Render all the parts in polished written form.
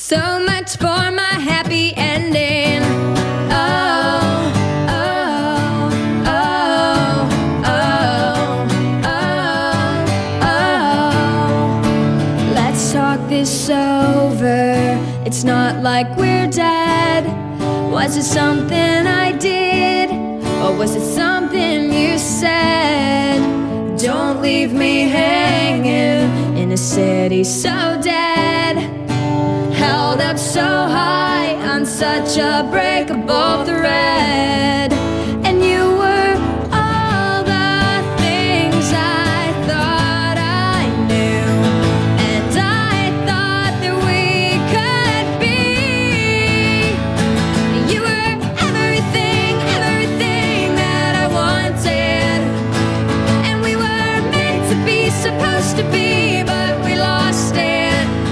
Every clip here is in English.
So much for my happy ending. Oh, oh, oh, oh, oh, oh. Let's talk this over. It's not like we're dead. Was it something I did? Or was it something you said? Don't leave me hanging in a city so dead, held up so high on such a breakable thread. And you were all the things I thought I knew, and I thought that we could be. You were everything, everything that I wanted, and we were meant to be, supposed to be, but we lost it.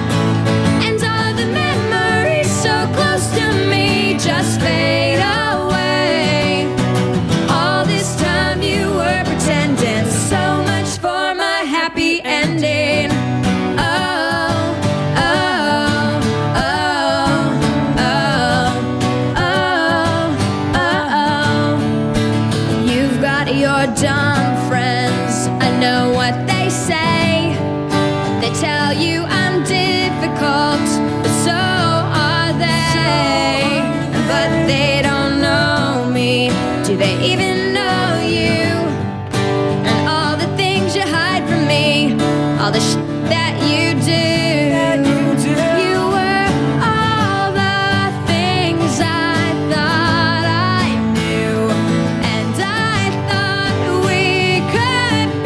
Just fade away. All this time you were pretending. So much for my happy ending. Oh, oh, oh, oh, oh, oh. You've got your dumb friends. I know what they say. They tell you I'm difficult, but so are they. But they don't know me. Do they even know you? And all the things you hide from me, all the that you do. You were all the things I thought I knew, and I thought we could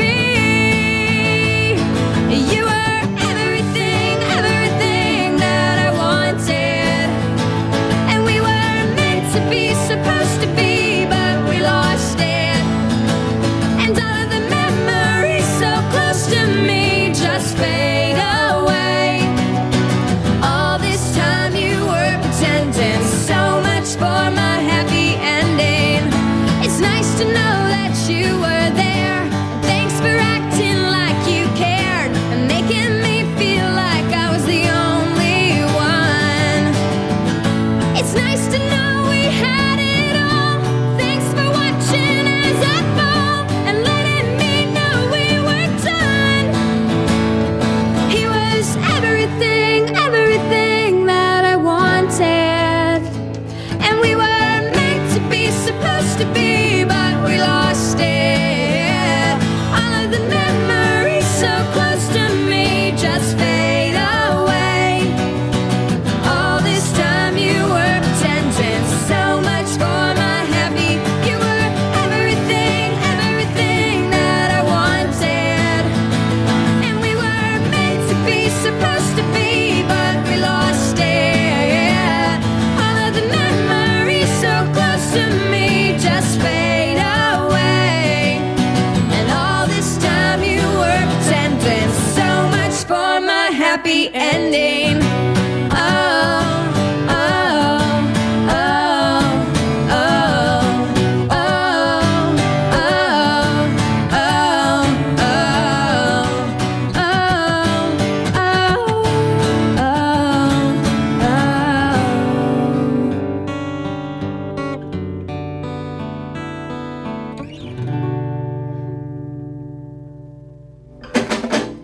be. You were everything, everything that I wanted, and we were to be, supposed to be, but we lost it. And all of the memories so close to me just fade away. All this time you were pretending. So much for my happy ending. It's nice to know that you were there. And thanks for acting like you cared and making me feel like I was the only one. It's nice to know had it all. Thanks for watching as I fall and letting me know we were done. He was everything, everything that I wanted, and we were meant to be, supposed to be, but we lost it. All of the memories so close to me just fade away. All this time you were pretending. So much for my happy. You were everything, everything that I wanted, and we were meant to be, supposed to be, but we lost it. All of the memories so close to me just fade away. And all this time you were pretending. So much for my happy ending.